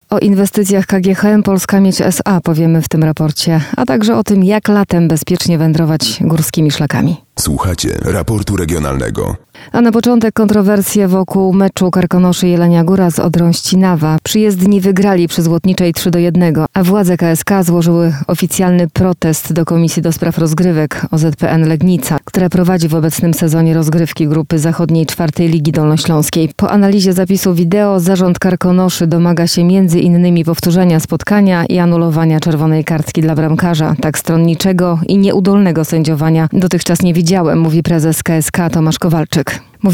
O inwestycjach KGHM Polska Miedź S.A. powiemy w tym raporcie, a także o tym, jak latem bezpiecznie wędrować górskimi szlakami. Słuchacie raportu regionalnego. A na początek kontrowersje wokół meczu Karkonoszy Jelenia Góra z Odrą Ścinawa. Przyjezdni wygrali przy Złotniczej 3-1, a władze KSK złożyły oficjalny protest do Komisji do Spraw Rozgrywek OZPN Legnica, która prowadzi w obecnym sezonie rozgrywki grupy zachodniej 4. Ligi Dolnośląskiej. Po analizie zapisu wideo zarząd Karkonoszy domaga się m.in. powtórzenia spotkania i anulowania czerwonej kartki dla bramkarza. Tak stronniczego i nieudolnego sędziowania dotychczas nie widziałem, mówi prezes KSK Tomasz Kowalczyk.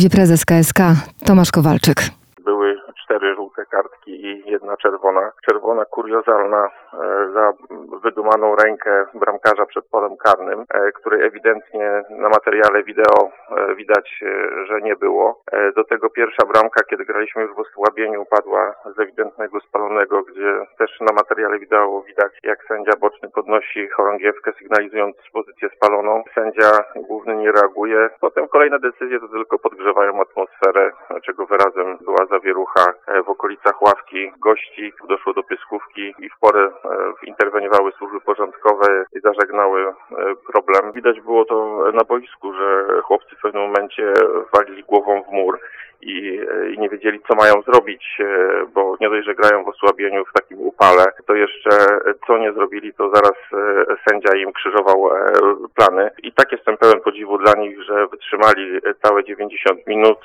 Były 4 żółte kartki i 1 czerwona. Czerwona kuriozalna za wydumaną rękę bramkarza przed polem karnym, której ewidentnie na materiale wideo widać, że nie było. Do tego pierwsza bramka, kiedy graliśmy już w osłabieniu, padła z ewidentnego spalonego, gdzie też na materiale wideo widać, jak sędzia boczny podnosi chorągiewkę, sygnalizując pozycję spaloną. Sędzia główny nie reaguje. Potem kolejne decyzje to tylko podgrzewają atmosferę, czego wyrazem była zawierucha w okolicach ławki gości. Doszło do pyskówki i w porę interweniowały służby porządkowe i zażegnały problem. Widać było to na boisku, że chłopcy w pewnym momencie walili głową w mur i nie wiedzieli, co mają zrobić, bo nie dość, że grają w osłabieniu w takim upale, to jeszcze co nie zrobili, to zaraz sędzia im krzyżował plany. I tak jestem pełen podziwu dla nich, że wytrzymali całe 90 minut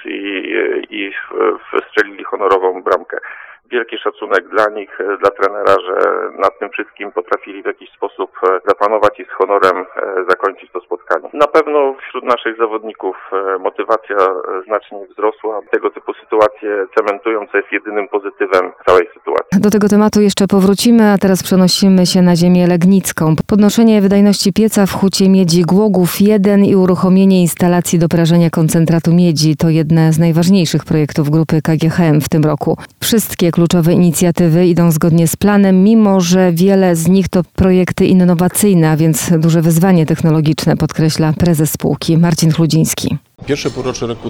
i strzelili honorową bramkę. Wielki szacunek dla nich, dla trenera, że nad tym wszystkim potrafili w jakiś sposób zapanować i z honorem zakończyć to spotkanie. Na pewno wśród naszych zawodników motywacja znacznie wzrosła. Tego typu sytuacje cementują, co jest jedynym pozytywem całej sytuacji. Do tego tematu jeszcze powrócimy, a teraz przenosimy się na ziemię legnicką. Podnoszenie wydajności pieca w hucie miedzi Głogów 1 i uruchomienie instalacji do prażenia koncentratu miedzi to jedne z najważniejszych projektów grupy KGHM w tym roku. Wszystkie kluczowe inicjatywy idą zgodnie z planem, mimo że wiele z nich to projekty innowacyjne, a więc duże wyzwanie technologiczne, podkreśla prezes spółki Marcin Chludziński. Pierwsze półrocze roku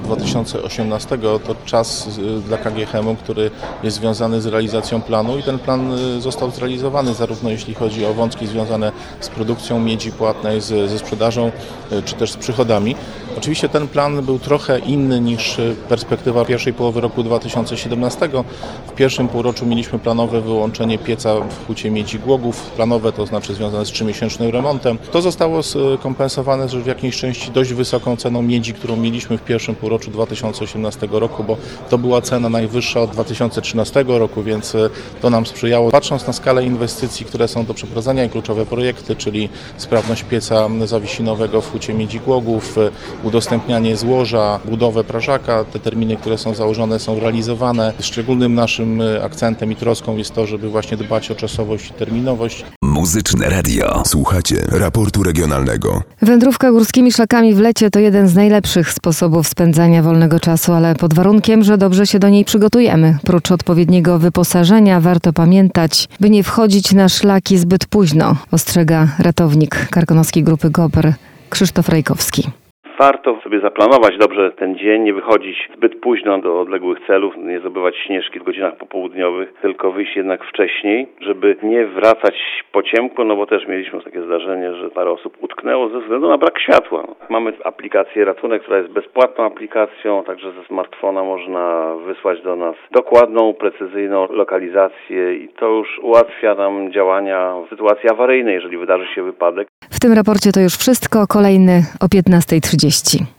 2018 to czas dla KGHM, który jest związany z realizacją planu i ten plan został zrealizowany zarówno jeśli chodzi o wątki związane z produkcją miedzi płatnej, ze sprzedażą czy też z przychodami. Oczywiście ten plan był trochę inny niż perspektywa pierwszej połowy roku 2017. W pierwszym półroczu mieliśmy planowe wyłączenie pieca w hucie miedzi Głogów. Planowe to znaczy związane z 3-miesięcznym remontem. To zostało skompensowane w jakiejś części dość wysoką ceną miedzi, którą mieliśmy w pierwszym półroczu 2018 roku, bo to była cena najwyższa od 2013 roku, więc to nam sprzyjało. Patrząc na skalę inwestycji, które są do przeprowadzenia i kluczowe projekty, czyli sprawność pieca zawisinowego w hucie miedzi Głogów, udostępnianie złoża, budowę prażaka, te terminy, które są założone, są realizowane. Szczególnym naszym akcentem i troską jest to, żeby właśnie dbać o czasowość i terminowość. Muzyczne radio. Słuchacie raportu regionalnego. Wędrówka górskimi szlakami w lecie to jeden z najlepszych sposobów spędzania wolnego czasu, ale pod warunkiem, że dobrze się do niej przygotujemy. Prócz odpowiedniego wyposażenia warto pamiętać, by nie wchodzić na szlaki zbyt późno, ostrzega ratownik karkonoskiej grupy GOPR Krzysztof Rajkowski. Warto sobie zaplanować dobrze ten dzień, nie wychodzić zbyt późno do odległych celów, nie zdobywać śnieżki w godzinach popołudniowych, tylko wyjść jednak wcześniej, żeby nie wracać po ciemku, no bo też mieliśmy takie zdarzenie, że parę osób utknęło ze względu na brak światła. Mamy aplikację Ratunek, która jest bezpłatną aplikacją, także ze smartfona można wysłać do nas dokładną, precyzyjną lokalizację i to już ułatwia nam działania w sytuacji awaryjnej, jeżeli wydarzy się wypadek. W tym raporcie to już wszystko. Kolejny o 15:30.